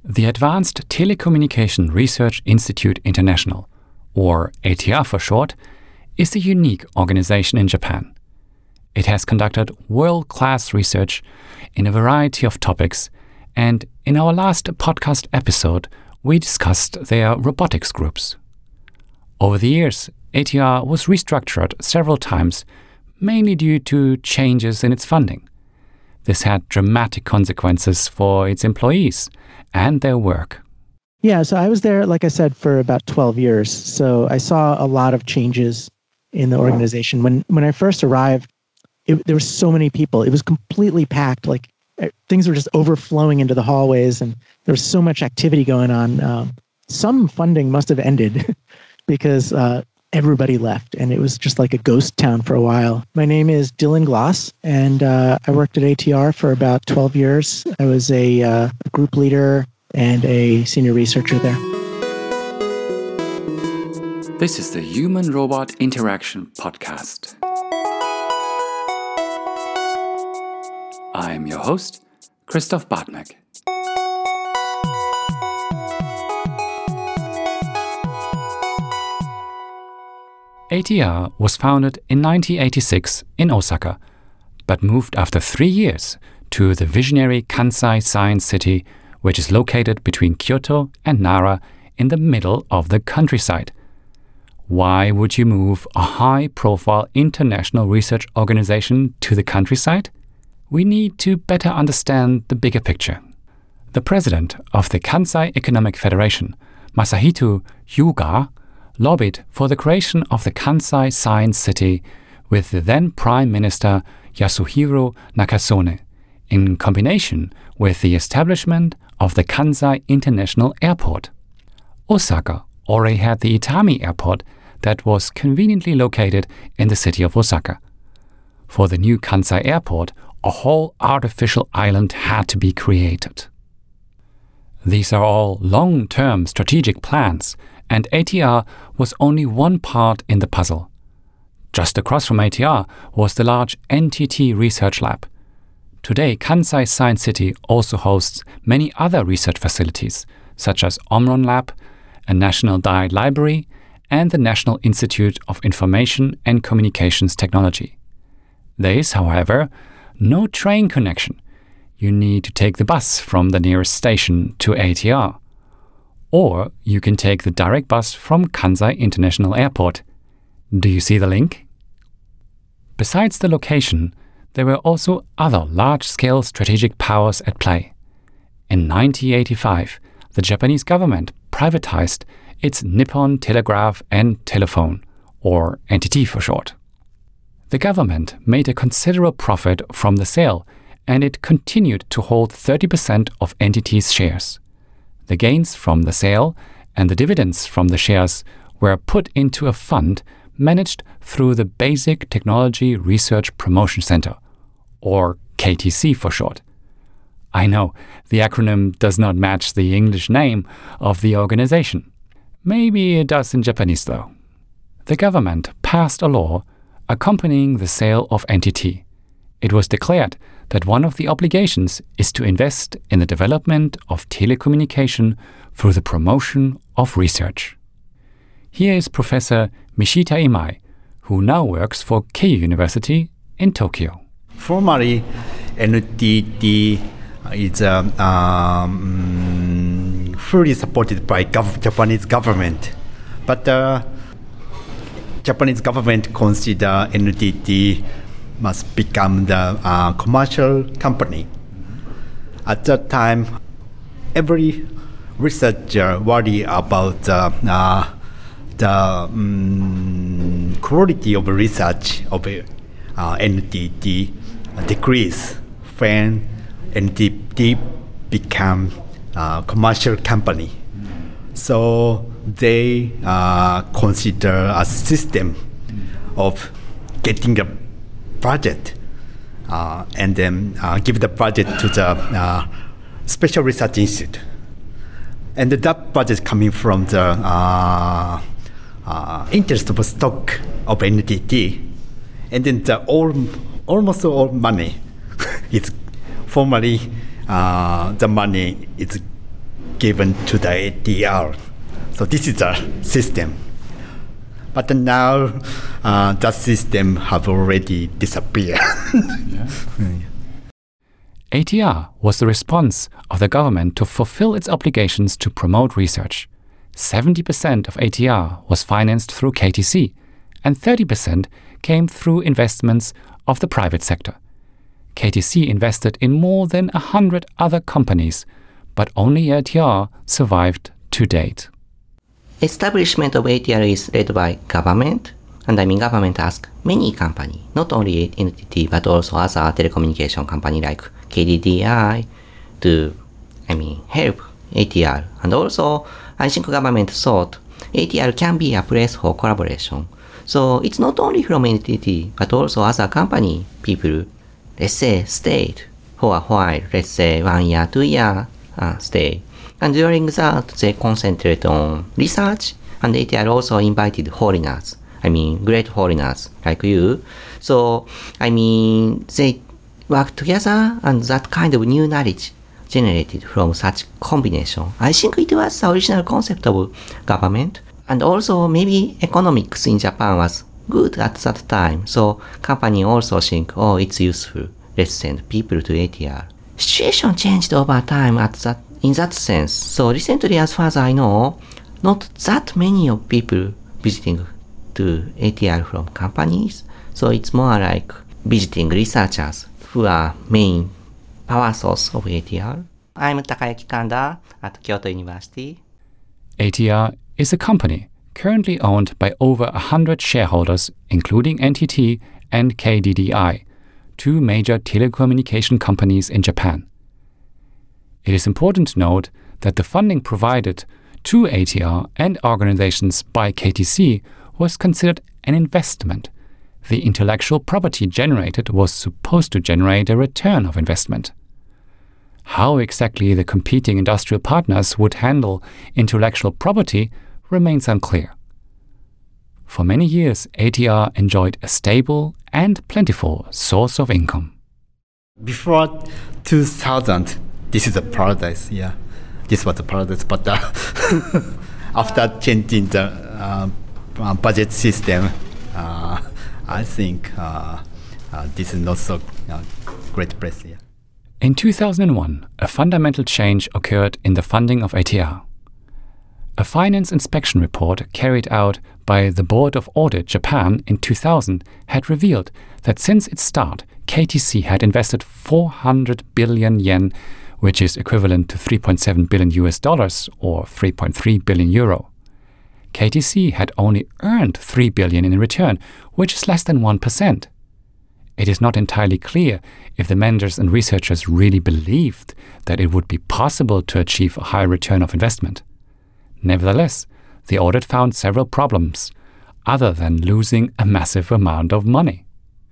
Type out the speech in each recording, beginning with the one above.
The Advanced Telecommunication Research Institute International, or ATR for short, is a unique organization in Japan. It has conducted world-class research in a variety of topics, and in our last podcast episode, we discussed their robotics groups. Over the years, ATR was restructured several times, mainly due to changes in its funding. This had dramatic consequences for its employees and their work. Yeah, so I was there, like I said, for about 12 years. So I saw a lot of changes in the organization. When I first arrived, there were so many people. It was completely packed. Like things were just overflowing into the hallways, and there was so much activity going on. Some funding must have ended because everybody left, and it was just like a ghost town for a while. My name is Dylan Gloss, and I worked at ATR for about 12 years. I was a group leader and a senior researcher there. This is the Human-Robot Interaction Podcast. I am your host, Christoph Bartmek. ATR was founded in 1986 in Osaka, but moved after 3 years to the visionary Kansai Science City, which is located between Kyoto and Nara in the middle of the countryside. Why would you move a high-profile international research organization to the countryside? We need to better understand the bigger picture. The president of the Kansai Economic Federation, Masahito Hyuga, lobbied for the creation of the Kansai Science City with the then Prime Minister Yasuhiro Nakasone, in combination with the establishment of the Kansai International Airport. Osaka already had the Itami Airport that was conveniently located in the city of Osaka. For the new Kansai Airport, a whole artificial island had to be created. These are all long-term strategic plans, and ATR was only one part in the puzzle. Just across from ATR was the large NTT Research Lab. Today, Kansai Science City also hosts many other research facilities, such as Omron Lab, a National Diet Library, and the National Institute of Information and Communications Technology. There is, however, no train connection. You need to take the bus from the nearest station to ATR. Or you can take the direct bus from Kansai International Airport. Do you see the link? Besides the location, there were also other large-scale strategic powers at play. In 1985, the Japanese government privatized its Nippon Telegraph and Telephone, or NTT for short. The government made a considerable profit from the sale, and it continued to hold 30% of NTT's shares. The gains from the sale and the dividends from the shares were put into a fund managed through the Basic Technology Research Promotion Center, or KTC for short. I know, the acronym does not match the English name of the organization. Maybe it does in Japanese though. The government passed a law accompanying the sale of NTT. It was declared that one of the obligations is to invest in the development of telecommunication through the promotion of research. Here is Professor Mishita Imai, who now works for Keio University in Tokyo. Formally, NTT is fully supported by Japanese government, but Japanese government consider NTT must become the commercial company. At that time, every researcher worried about the quality of research of NTT decrease when NTT become a commercial company. So they consider a system of getting a budget and then give the budget to the Special Research Institute. And that budget coming from the interest of stock of NTT. And then almost all money is formally the money is given to the ATR. So this is the system. But now that system have already disappeared. ATR was the response of the government to fulfill its obligations to promote research. 70% of ATR was financed through KTC, and 30% came through investments of the private sector. KTC invested in more than 100 other companies, but only ATR survived to date. Establishment of ATR is led by government, and government asked many companies, not only NTT but also other telecommunication company like KDDI to help ATR. And also, I think government thought ATR can be a place for collaboration. So it's not only from NTT but also other company people, let's say, stayed for a while, let's say 1 year, 2 year, stay. And during that, they concentrate on research, and ATR also invited foreigners. Great foreigners like you. So, they work together, and that kind of new knowledge generated from such combination. I think it was the original concept of government, and also maybe economics in Japan was good at that time. So, company also think, it's useful. Let's send people to ATR. Situation changed over time in that sense. So recently, as far as I know, not that many of people visiting to ATR from companies. So it's more like visiting researchers who are main power source of ATR. I'm Takayuki Kanda at Kyoto University. ATR is a company currently owned by over 100 shareholders, including NTT and KDDI, two major telecommunication companies in Japan. It is important to note that the funding provided to ATR and organizations by KTC was considered an investment. The intellectual property generated was supposed to generate a return of investment. How exactly the competing industrial partners would handle intellectual property remains unclear. For many years, ATR enjoyed a stable and plentiful source of income. Before 2000, this is a paradise, yeah. This was a paradise, but after changing the budget system, I think this is not so great place, yeah. In 2001, a fundamental change occurred in the funding of ATR. A finance inspection report carried out by the Board of Audit Japan in 2000 had revealed that since its start, KTC had invested 400 billion yen, which is equivalent to $3.7 billion or 3.3 billion euro. KTC had only earned 3 billion in return, which is less than 1%. It is not entirely clear if the managers and researchers really believed that it would be possible to achieve a high return of investment. Nevertheless, the audit found several problems, other than losing a massive amount of money.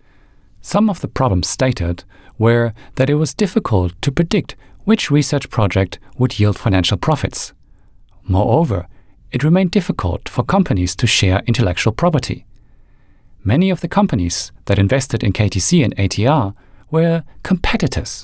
Some of the problems stated were that it was difficult to predict which research project would yield financial profits. Moreover, it remained difficult for companies to share intellectual property. Many of the companies that invested in KTC and ATR were competitors.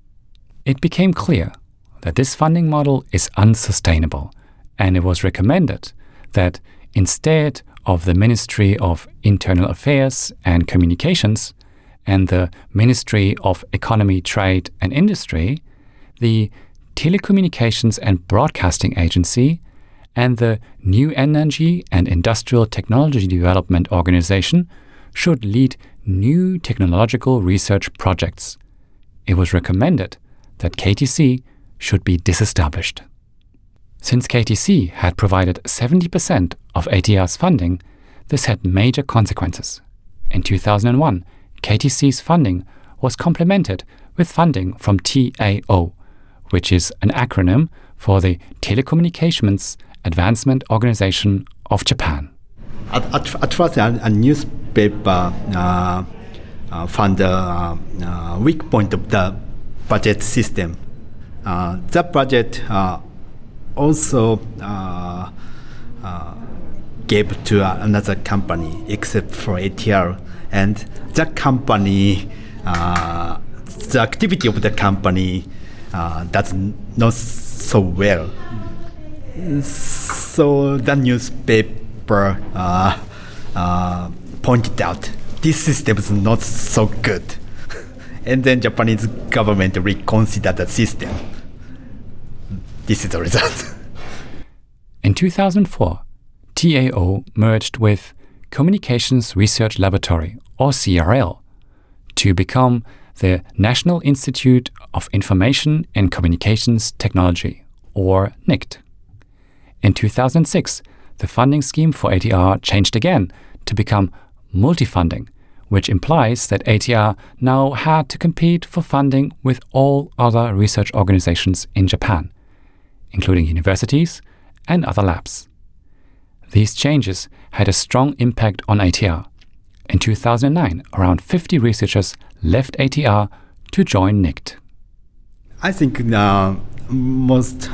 It became clear that this funding model is unsustainable, and it was recommended that instead of the Ministry of Internal Affairs and Communications and the Ministry of Economy, Trade and Industry, the Telecommunications and Broadcasting Agency and the New Energy and Industrial Technology Development Organization should lead new technological research projects. It was recommended that KTC should be disestablished. Since KTC had provided 70% of ATR's funding, this had major consequences. In 2001, KTC's funding was complemented with funding from TAO, which is an acronym for the Telecommunications Advancement Organization of Japan. At first, a newspaper found the weak point of the budget system. The budget also gave to another company except for ATR, and the company, the activity of the company does not so well. So the newspaper pointed out this system is not so good. And then Japanese government reconsidered the system. This is the result. In 2004, TAO merged with Communications Research Laboratory, or CRL, to become the National Institute of Information and Communications Technology, or NICT. In 2006, the funding scheme for ATR changed again to become multi-funding, which implies that ATR now had to compete for funding with all other research organizations in Japan, including universities and other labs. These changes had a strong impact on ATR. In 2009, around 50 researchers left ATR to join NICT. I think the most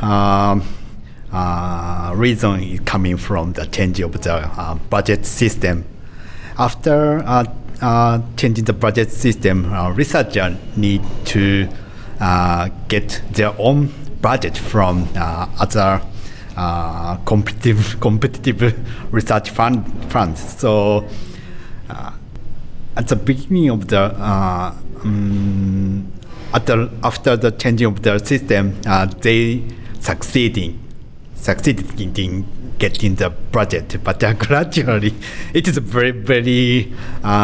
reason is coming from the change of the budget system. After changing the budget system, researchers need to get their own budget from other competitive research funds. So at the beginning of the after the changing of the system, they succeeded in getting the budget, but gradually it is very, very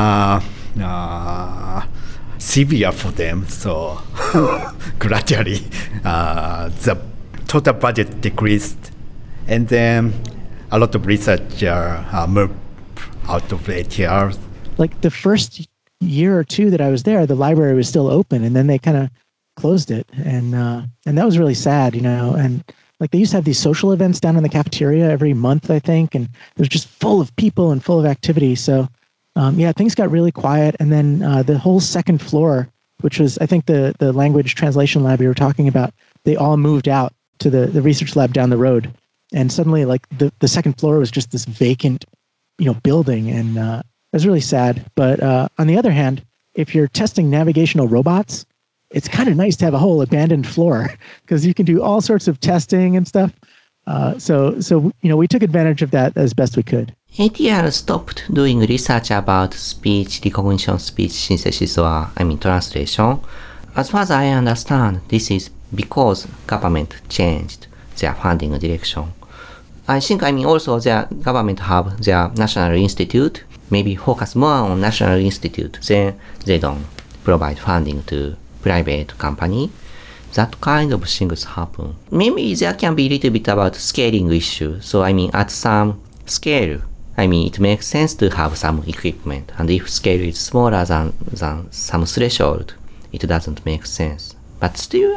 severe for them. So gradually the total budget decreased, and then a lot of researchers moved out of ATR. Like the first year or two that I was there, the library was still open, and then they kind of closed it, and that was really sad, And like they used to have these social events down in the cafeteria every month, I think, and it was just full of people and full of activity. So things got really quiet, and then the whole second floor, which was I think the language translation lab you were talking about, they all moved out to the research lab down the road, and suddenly like the second floor was just this vacant, building, and it was really sad. But on the other hand, if you're testing navigational robots, it's kind of nice to have a whole abandoned floor because you can do all sorts of testing and stuff. So we took advantage of that as best we could. ATR stopped doing research about speech recognition, speech synthesis, or translation. As far as I understand, this is because government changed their funding direction. I think also their government have their national institute, maybe focus more on national institute, then they don't provide funding to private company. That kind of things happen. Maybe there can be a little bit about scaling issue. So at some scale, it makes sense to have some equipment. And if scale is smaller than some threshold, it doesn't make sense. But still,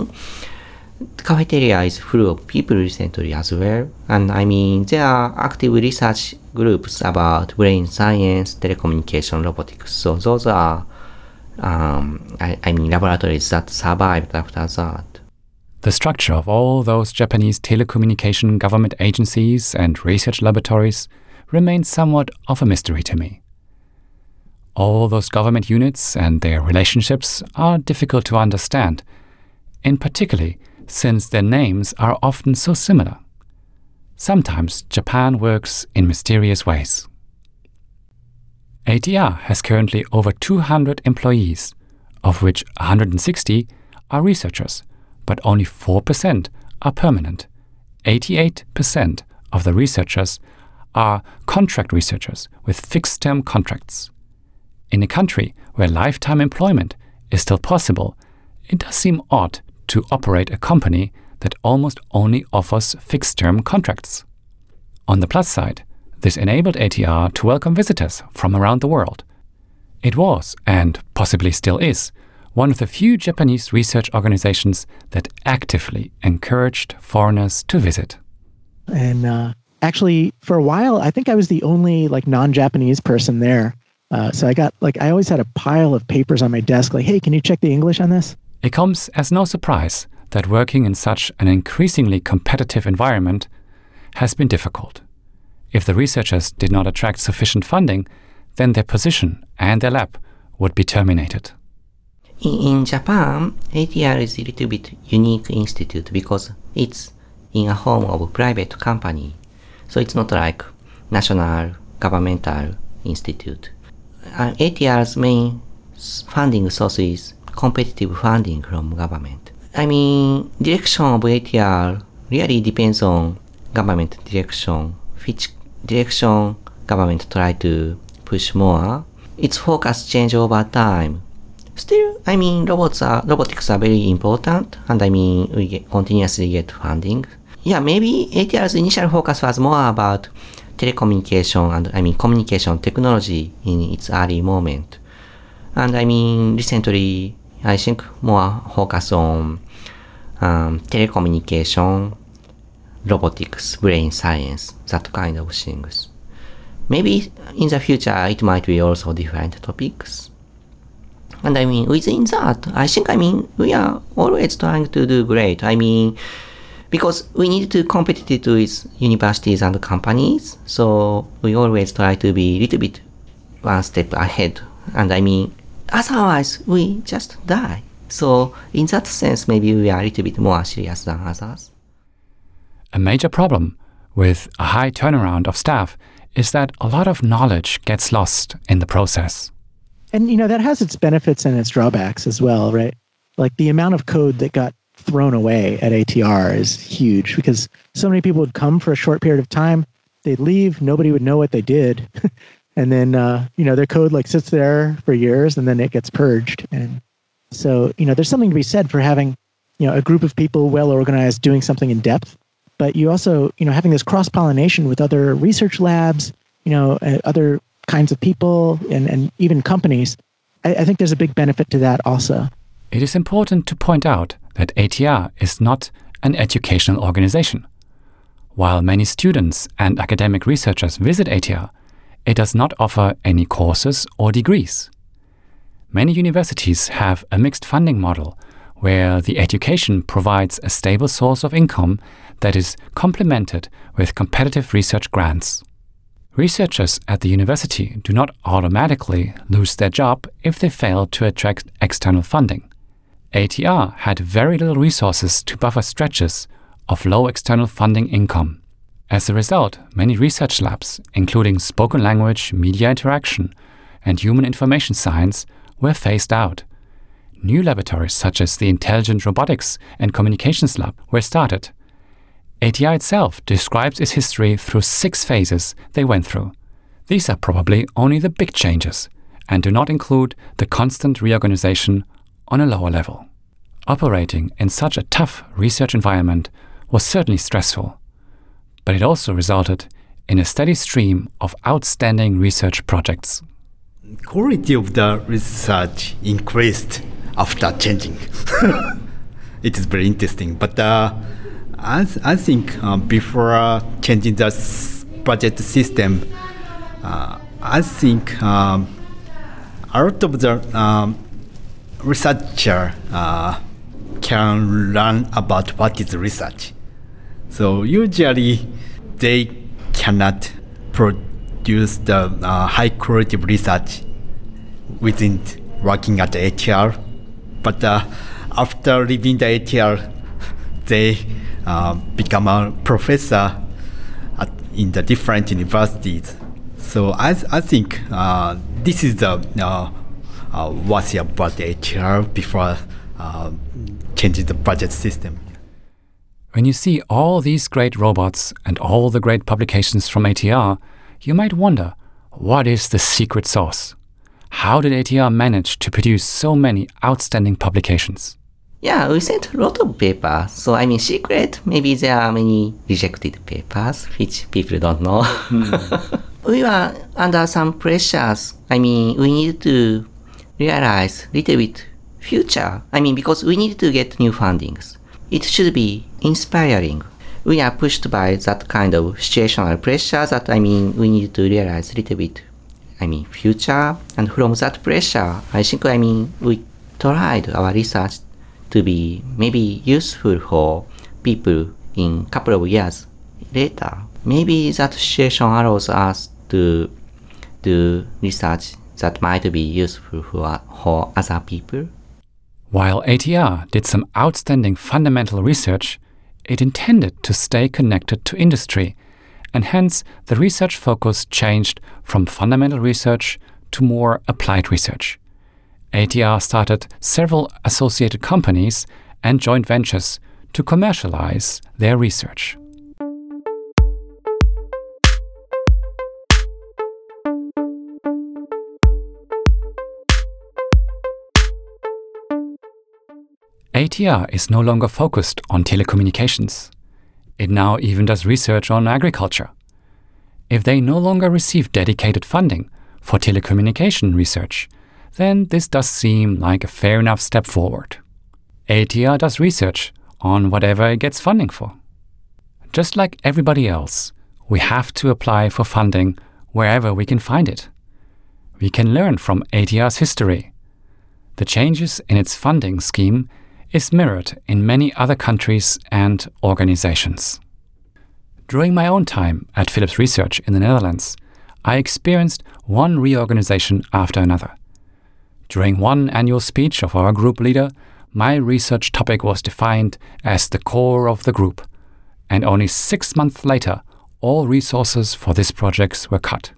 the cafeteria is full of people recently as well. And there are active research groups about brain science, telecommunication, robotics. So those are laboratories that survived after that. The structure of all those Japanese telecommunication government agencies and research laboratories remains somewhat of a mystery to me. All those government units and their relationships are difficult to understand, in particular since their names are often so similar. Sometimes Japan works in mysterious ways. ATR has currently over 200 employees, of which 160 are researchers, but only 4% are permanent. 88% of the researchers are contract researchers with fixed-term contracts. In a country where lifetime employment is still possible, it does seem odd to operate a company that almost only offers fixed-term contracts. On the plus side, this enabled ATR to welcome visitors from around the world. It was, and possibly still is, one of the few Japanese research organizations that actively encouraged foreigners to visit. And actually, for a while, I think I was the only non-Japanese person there. So I always had a pile of papers on my desk, hey, can you check the English on this? It comes as no surprise that working in such an increasingly competitive environment has been difficult. If the researchers did not attract sufficient funding, then their position and their lab would be terminated. In Japan, ATR is a little bit unique institute because it's in a home of a private company. So it's not like national governmental institute. ATR's main funding source is competitive funding from government. I mean, direction of ATR really depends on government direction, which direction government try to push more. Its focus change over time. Still, I mean, robotics are very important, and I mean, we continuously get funding. Yeah, maybe ATR's initial focus was more about telecommunication and I mean communication technology in its early moment. And I mean, recently, I think more focus on telecommunication, robotics, brain science, that kind of things. Maybe in the future it might be also different topics. And I mean, within that, I think, I mean, we are always trying to do great. I mean, because we need to compete with universities and companies, so we always try to be a little bit one step ahead. And I mean, otherwise we just die. So in that sense, maybe we are a little bit more serious than others. A major problem with a high turnaround of staff is that a lot of knowledge gets lost in the process. And, you know, that has its benefits and its drawbacks as well, right? Like the amount of code that got thrown away at ATR is huge because so many people would come for a short period of time, they'd leave, nobody would know what they did. And then, you know, their code like sits there for years and then it gets purged. And so, you know, there's something to be said for having, you know, a group of people well organized doing something in depth. But you also, you know, having this cross-pollination with other research labs, you know, other kinds of people and even companies, I think there's a big benefit to that also. It is important to point out that ATR is not an educational organization. While many students and academic researchers visit ATR, it does not offer any courses or degrees. Many universities have a mixed funding model where the education provides a stable source of income that is complemented with competitive research grants. Researchers at the university do not automatically lose their job if they fail to attract external funding. ATR had very little resources to buffer stretches of low external funding income. As a result, many research labs, including spoken language, media interaction, and human information science, were phased out. New laboratories such as the Intelligent Robotics and Communications Lab were started. ATR itself describes its history through 6 phases they went through. These are probably only the big changes and do not include the constant reorganization on a lower level. Operating in such a tough research environment was certainly stressful, but it also resulted in a steady stream of outstanding research projects. Quality of the research increased after changing. It is very interesting, but I think before changing the budget system, I think a lot of the researcher can learn about what is research. So usually they cannot produce the high quality research within working at ATR, but after leaving the ATR, they become a professor in the different universities. So I think this is the what's about ATR before changing the budget system. When you see all these great robots and all the great publications from ATR, you might wonder, what is the secret sauce? How did ATR manage to produce so many outstanding publications? Yeah, we sent a lot of papers. So, I mean, secret, maybe there are many rejected papers, which people don't know. We were under some pressures. I mean, we needed to realize a little bit future. I mean, because we need to get new fundings. It should be inspiring. We are pushed by that kind of situational pressure that, I mean, we need to realize a little bit, I mean, future. And from that pressure, I think, I mean, we tried our research to be maybe useful for people in a couple of years later. Maybe that situation allows us to do research that might be useful for other people. While ATR did some outstanding fundamental research, it intended to stay connected to industry, and hence the research focus changed from fundamental research to more applied research. ATR started several associated companies and joint ventures to commercialize their research. ATR is no longer focused on telecommunications. It now even does research on agriculture. If they no longer receive dedicated funding for telecommunication research, then this does seem like a fair enough step forward. ATR does research on whatever it gets funding for. Just like everybody else, we have to apply for funding wherever we can find it. We can learn from ATR's history. The changes in its funding scheme is mirrored in many other countries and organizations. During my own time at Philips Research in the Netherlands, I experienced one reorganization after another. During one annual speech of our group leader, my research topic was defined as the core of the group, and only 6 months later, all resources for this project were cut.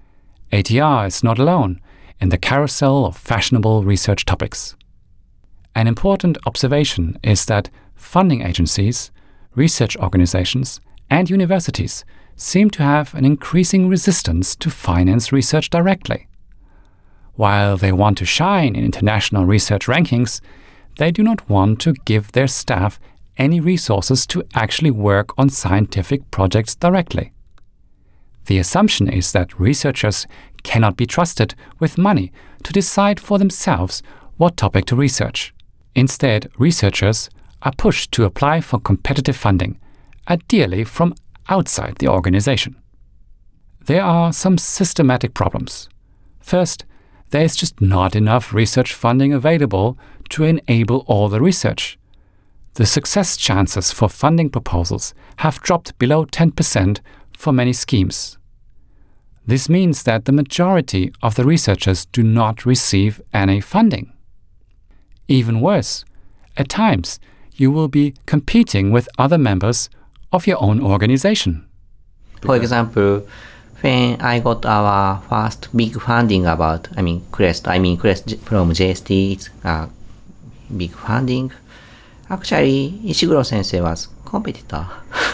ATR is not alone in the carousel of fashionable research topics. An important observation is that funding agencies, research organizations, and universities seem to have an increasing resistance to finance research directly. While they want to shine in international research rankings, they do not want to give their staff any resources to actually work on scientific projects directly. The assumption is that researchers cannot be trusted with money to decide for themselves what topic to research. Instead, researchers are pushed to apply for competitive funding, ideally from outside the organization. There are some systematic problems. First, there is just not enough research funding available to enable all the research. The success chances for funding proposals have dropped below 10% for many schemes. This means that the majority of the researchers do not receive any funding. Even worse, at times you will be competing with other members of your own organization. For example, when I got our first big funding CREST from JST, it's a big funding. Actually, Ishiguro sensei was competitor.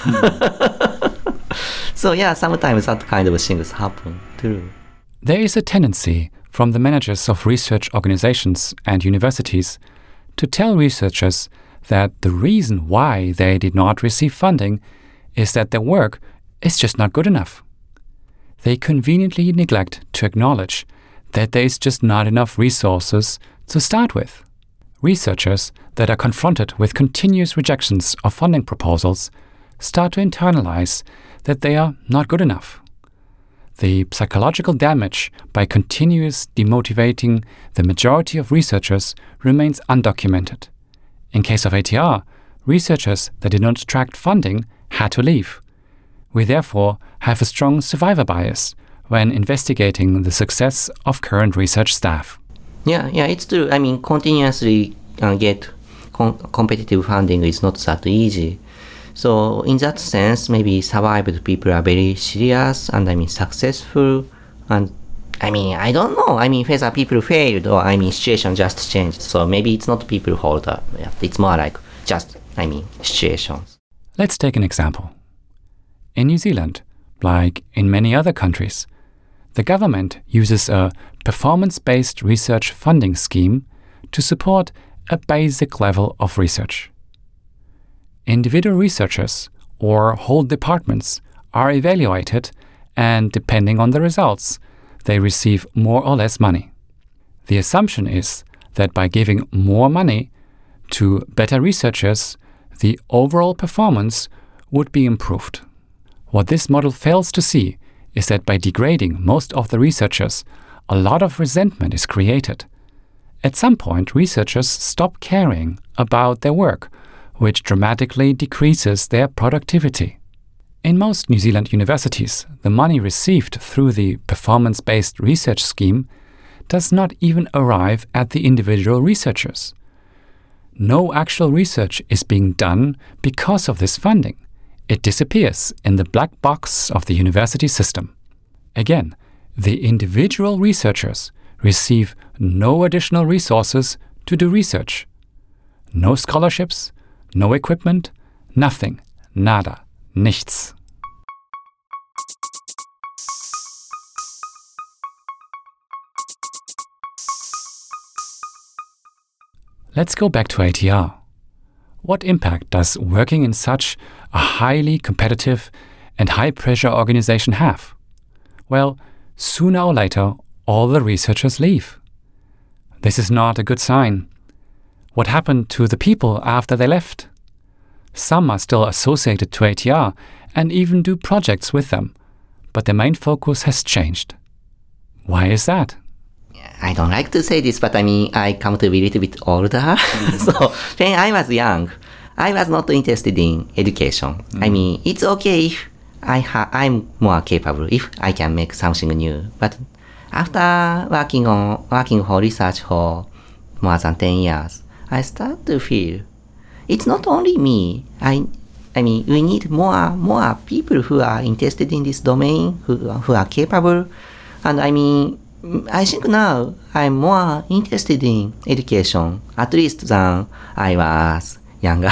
So yeah, sometimes that kind of things happen too. There is a tendency from the managers of research organizations and universities to tell researchers that the reason why they did not receive funding is that their work is just not good enough. They conveniently neglect to acknowledge that there is just not enough resources to start with. Researchers that are confronted with continuous rejections of funding proposals start to internalize that they are not good enough. The psychological damage by continuous demotivating the majority of researchers remains undocumented. In case of ATR, researchers that did not attract funding had to leave. We therefore have a strong survivor bias when investigating the success of current research staff. Yeah, it's true. Continuously get competitive funding is not that easy. So in that sense, maybe survived people are very serious and successful. And I don't know. Whether people failed or situation just changed. So maybe it's not people fault. It's more like just situations. Let's take an example. In New Zealand, like in many other countries, the government uses a performance-based research funding scheme to support a basic level of research. Individual researchers or whole departments are evaluated, and depending on the results, they receive more or less money. The assumption is that by giving more money to better researchers, the overall performance would be improved. What this model fails to see is that by degrading most of the researchers, a lot of resentment is created. At some point, researchers stop caring about their work, which dramatically decreases their productivity. In most New Zealand universities, the money received through the performance-based research scheme does not even arrive at the individual researchers. no actual research is being done because of this funding. It disappears in the black box of the university system. Again, the individual researchers receive no additional resources to do research. No scholarships, no equipment, nothing, nada, nichts. Let's go back to ATR. What impact does working in such a highly competitive and high-pressure organization have? Well, sooner or later, all the researchers leave. This is not a good sign. What happened to the people after they left? Some are still associated to ATR and even do projects with them, but their main focus has changed. Why is that? I don't like to say this, but I come to be a little bit older. So when I was young, I was not interested in education. It's okay if I'm more capable, if I can make something new. But after working for research for more than 10 years, I start to feel it's not only me. We need more people who are interested in this domain, who are capable. And I think now I'm more interested in education, at least than I was younger.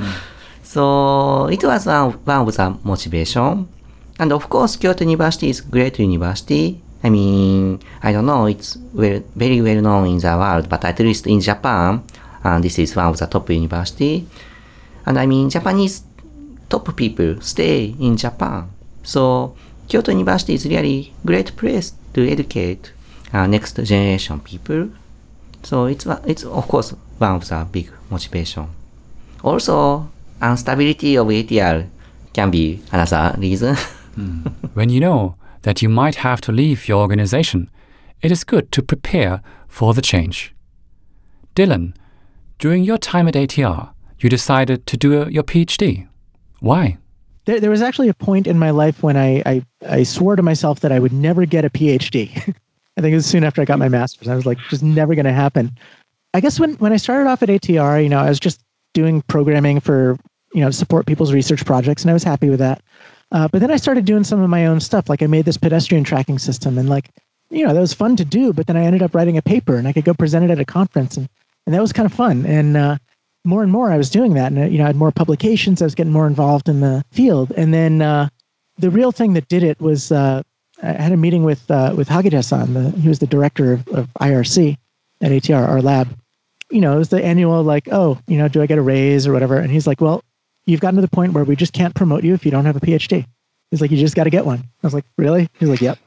So it was one of the motivation. And of course, Kyoto University is a great university. I don't know, it's very well known in the world, but at least in Japan, this is one of the top university. And Japanese top people stay in Japan. So Kyoto University is really great place to educate next generation people. So it's of course one of the big motivation. Also, instability of ATR can be another reason. When you know that you might have to leave your organization, it is good to prepare for the change. Dylan, during your time at ATR, you decided to do your PhD. Why? There was actually a point in my life when I swore to myself that I would never get a PhD. I think it was soon after I got my master's. I was like, just never going to happen. I guess when I started off at ATR, I was just doing programming for, to support people's research projects, and I was happy with that. But then I started doing some of my own stuff. Like I made this pedestrian tracking system, and that was fun to do. But then I ended up writing a paper, and I could go present it at a conference, and that was kind of fun. And more and more I was doing that, and I had more publications. I was getting more involved in the field. And then the real thing that did it was I had a meeting with Hageda-san. He was the director of IRC at ATR, our lab. It was the annual do I get a raise or whatever? And he's like, well, you've gotten to the point where we just can't promote you if you don't have a PhD. He's like, you just got to get one. I was like, really? He's like, yep.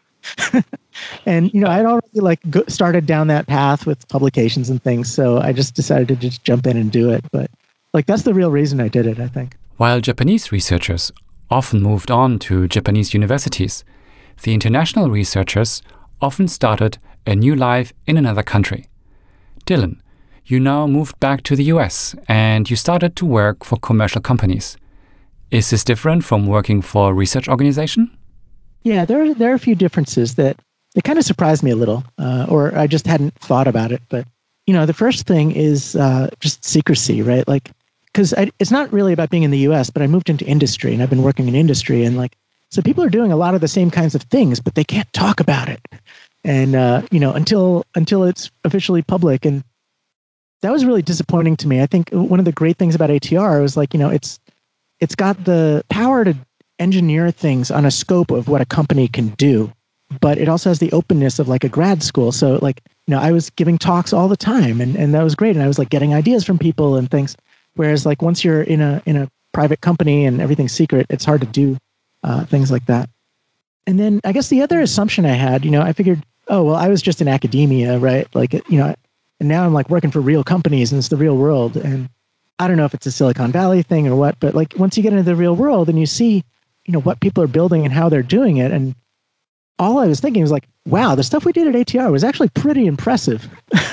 And I'd already started down that path with publications and things, so I just decided to just jump in and do it. But that's the real reason I did it, I think. While Japanese researchers often moved on to Japanese universities, the international researchers often started a new life in another country. Dylan, you now moved back to the US and you started to work for commercial companies. Is this different from working for a research organization? Yeah, there are a few differences that kind of surprised me a little, or I just hadn't thought about it. But, the first thing is just secrecy, right? Because it's not really about being in the US, but I moved into industry and I've been working in industry, and so people are doing a lot of the same kinds of things, but they can't talk about it. And, until it's officially public. And that was really disappointing to me. I think one of the great things about ATR was it's got the power to engineer things on a scope of what a company can do, but it also has the openness of a grad school. So I was giving talks all the time, and that was great. And I was getting ideas from people and things. Whereas once you're in a private company and everything's secret, it's hard to do things like that. And then I guess the other assumption I had, I figured, oh, well, I was just in academia, right? And now I'm working for real companies and it's the real world. And I don't know if it's a Silicon Valley thing or what, but once you get into the real world and you see, what people are building and how they're doing it. And all I was thinking was wow, the stuff we did at ATR was actually pretty impressive.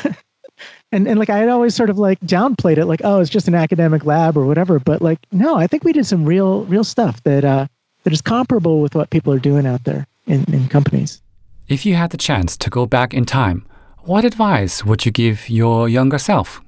and I had always sort of downplayed it, oh, it's just an academic lab or whatever. But no, I think we did some real stuff that is comparable with what people are doing out there in companies. If you had the chance to go back in time, what advice would you give your younger self?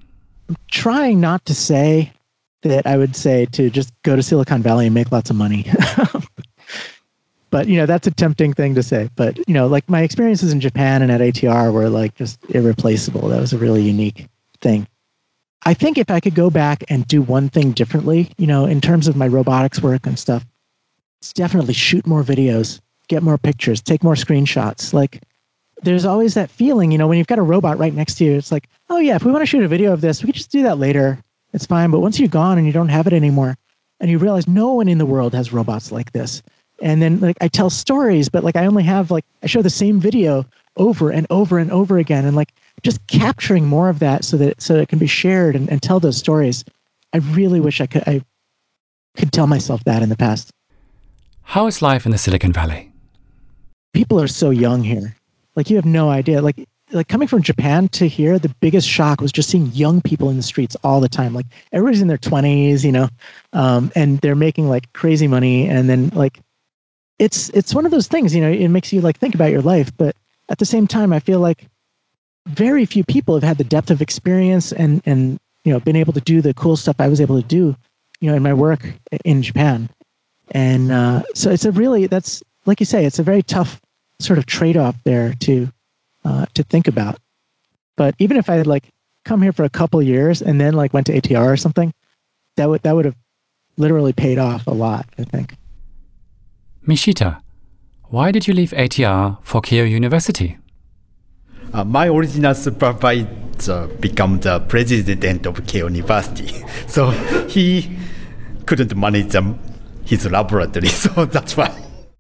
I'm trying not to say that I would say to just go to Silicon Valley and make lots of money. But, that's a tempting thing to say. But, like my experiences in Japan and at ATR were like just irreplaceable. That was a really unique thing. I think if I could go back and do one thing differently, in terms of my robotics work and stuff, it's definitely shoot more videos, get more pictures, take more screenshots. Like there's always that feeling, when you've got a robot right next to you, it's like, oh yeah, if we want to shoot a video of this, we could just do that later. It's fine. But once you're gone and you don't have it anymore and you realize no one in the world has robots like this. And then like I tell stories, but like I only have I show the same video over and over and over again. And like just capturing more of that so it can be shared and tell those stories. I really wish I could tell myself that in the past. How is life in the Silicon Valley? People are so young here. Like you have no idea. Like coming from Japan to here, the biggest shock was just seeing young people in the streets all the time. Like everybody's in their 20s, and they're making like crazy money. And then like, it's one of those things, it makes you like think about your life. But at the same time, I feel like very few people have had the depth of experience and been able to do the cool stuff I was able to do, in my work in Japan. And so that's like you say, it's a very tough sort of trade-off there to think about. But even if I had like come here for a couple of years and then like went to ATR or something, that would have literally paid off a lot, I think. Mishita, why did you leave ATR for Keio University? My original supervisor became the president of Keio University. So he couldn't manage his laboratory, so that's why.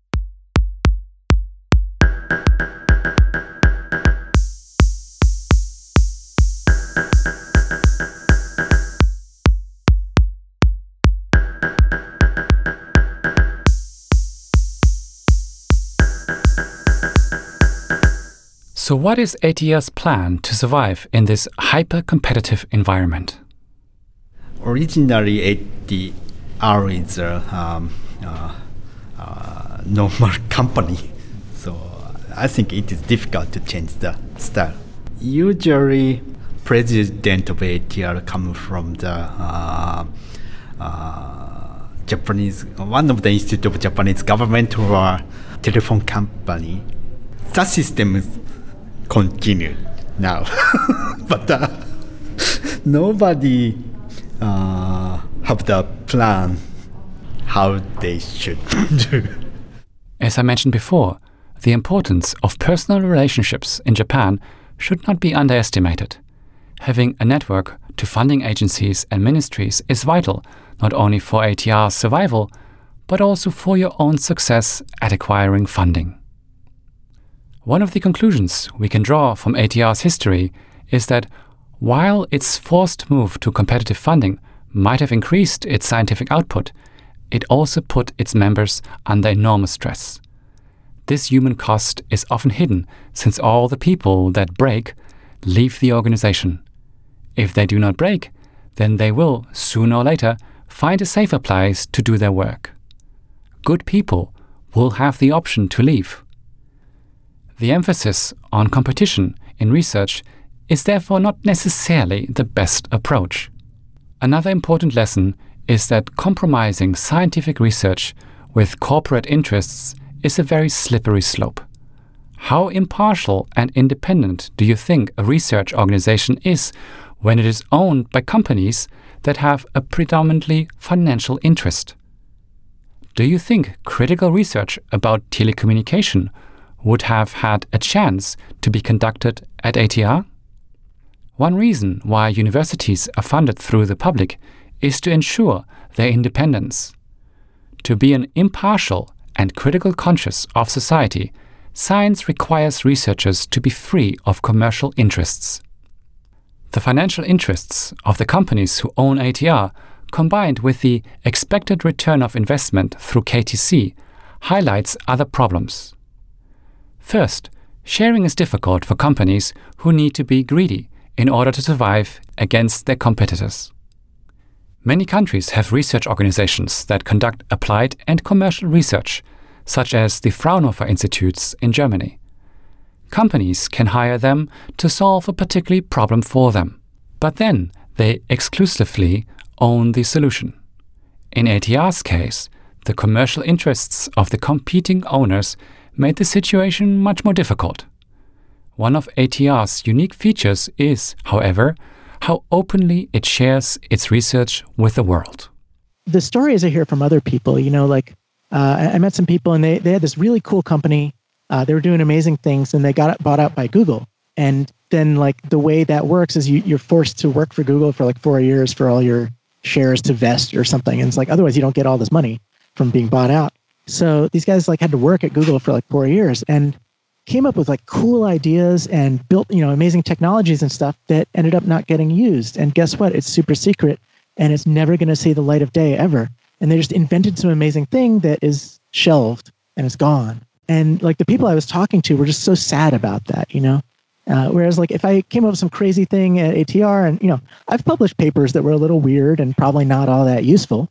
So what is ATR's plan to survive in this hyper-competitive environment? Originally, ATR is a normal company, so I think it is difficult to change the style. Usually, president of ATR comes from the Japanese, one of the institute of Japanese government or telephone company. That system is continued now, but nobody have the plan how they should do. As I mentioned before, the importance of personal relationships in Japan should not be underestimated. Having a network to funding agencies and ministries is vital, not only for ATR's survival, but also for your own success at acquiring funding. One of the conclusions we can draw from ATR's history is that while its forced move to competitive funding might have increased its scientific output, it also put its members under enormous stress. This human cost is often hidden since all the people that break leave the organization. If they do not break, then they will, sooner or later, find a safer place to do their work. Good people will have the option to leave. The emphasis on competition in research is therefore not necessarily the best approach. Another important lesson is that compromising scientific research with corporate interests is a very slippery slope. How impartial and independent do you think a research organization is when it is owned by companies that have a predominantly financial interest? Do you think critical research about telecommunication would have had a chance to be conducted at ATR? One reason why universities are funded through the public is to ensure their independence. To be an impartial and critical conscious of society, science requires researchers to be free of commercial interests. The financial interests of the companies who own ATR, combined with the expected return of investment through KTC, highlights other problems. First, sharing is difficult for companies who need to be greedy in order to survive against their competitors. Many countries have research organizations that conduct applied and commercial research, such as the Fraunhofer Institutes in Germany. Companies can hire them to solve a particular problem for them, but then they exclusively own the solution. In ATR's case, the commercial interests of the competing owners made the situation much more difficult. One of ATR's unique features is, however, how openly it shares its research with the world. The stories I hear from other people, I met some people and they had this really cool company. They were doing amazing things and they got bought out by Google. And then the way that works is you're forced to work for Google for 4 years for all your shares to vest or something. And it's otherwise you don't get all this money from being bought out. So these guys had to work at Google for 4 years and came up with cool ideas and built, amazing technologies and stuff that ended up not getting used. And guess what? It's super secret and it's never going to see the light of day ever. And they just invented some amazing thing that is shelved and it's gone. And the people I was talking to were just so sad about that, whereas if I came up with some crazy thing at ATR and, I've published papers that were a little weird and probably not all that useful.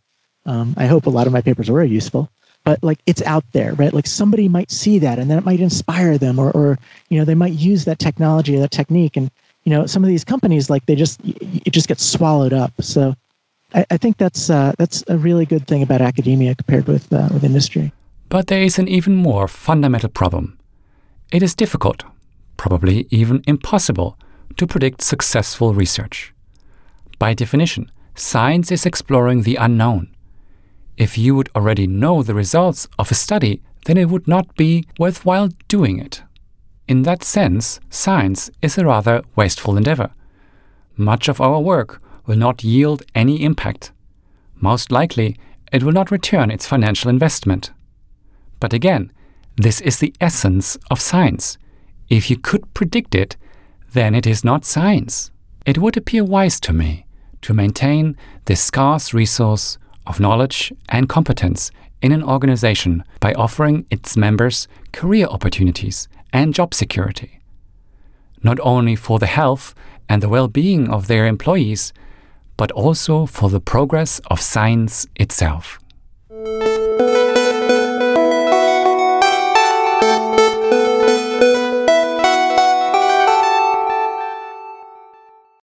I hope a lot of my papers were useful, but it's out there, right? Somebody might see that and then it might inspire them or they might use that technology or that technique. And, some of these companies, it just gets swallowed up. So I think that's a really good thing about academia compared with industry. But there is an even more fundamental problem. It is difficult, probably even impossible, to predict successful research. By definition, science is exploring the unknown. If you would already know the results of a study, then it would not be worthwhile doing it. In that sense, science is a rather wasteful endeavor. Much of our work will not yield any impact. Most likely, it will not return its financial investment. But again, this is the essence of science. If you could predict it, then it is not science. It would appear wise to me to maintain this scarce resource of knowledge and competence in an organization by offering its members career opportunities and job security, not only for the health and the well-being of their employees, but also for the progress of science itself.